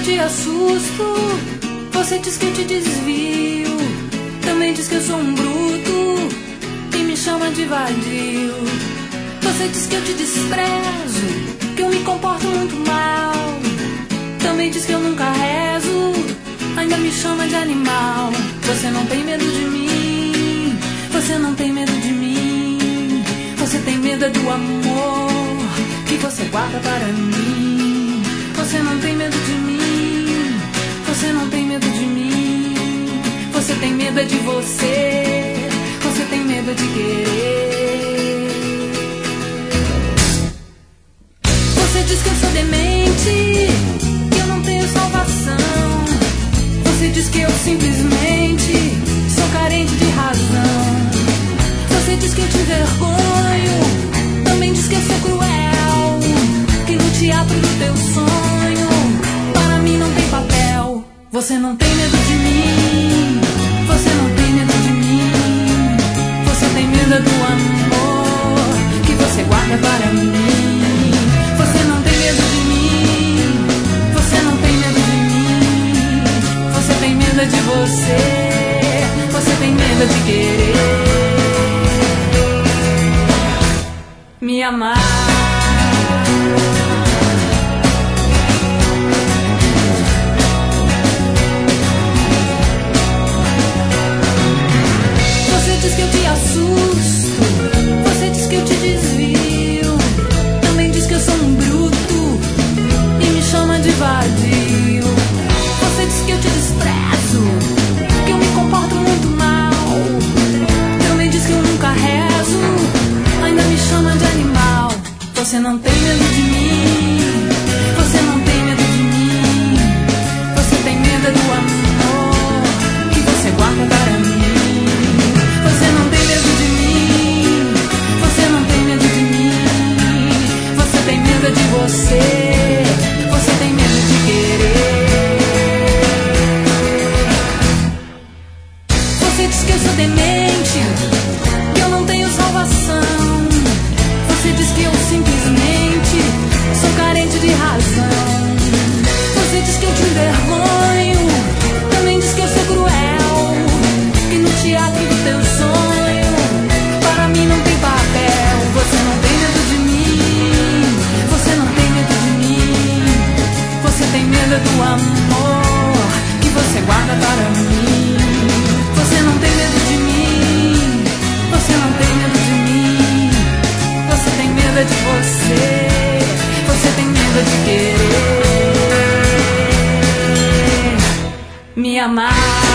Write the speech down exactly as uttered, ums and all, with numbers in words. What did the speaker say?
te assusto, você diz que eu te desvio, também diz que eu sou um bruto e me chama de vadio. Você diz que eu te desprezo, que eu me comporto muito mal, também diz que eu nunca rezo, ainda me chama de animal. Você não tem medo de mim, você não tem medo de mim, você tem medo do amor que você guarda para mim. Você não tem medo de mim, você não tem medo de mim, você tem medo de você, você tem medo de querer. Você diz que eu sou demente, que eu não tenho salvação, você diz que eu simplesmente sou carente de razão. Você diz que eu te vergonho, também diz que eu sou cruel, que no teatro do teu sonho para mim não tem papel. Você não tem medo de mim, você não tem medo de mim, você tem medo do amor que você guarda para mim. Você não tem medo de mim, você não tem medo de mim, você tem medo de você, você tem medo de querer me amar. Você diz que eu te assusto, você diz que eu te desvio, também diz que eu sou um bruto e me chama de vadio. Você diz que eu te desprezo, que eu me comporto muito mal, também diz que eu nunca rezo, ainda me chama de animal. Você não tem medo de mim, você não tem medo de mim, você tem medo do amor que você guarda para mim. Você não tem medo de mim, você não tem medo de mim, você tem medo de você, você tem medo de querer. Você diz que eu sou demente, que eu não tenho salvação, você diz que eu simplesmente sou carente de razão. Você diz que eu te envergonho, também diz que eu sou cruel, que no teatro do teu sonho para mim não tem papel. Você não tem medo de mim, você não tem medo de mim, você tem medo do amor que você guarda para mim. Você não tem medo de mim, você não tem medo de mim, você tem medo de você, você tem medo de querer me amar.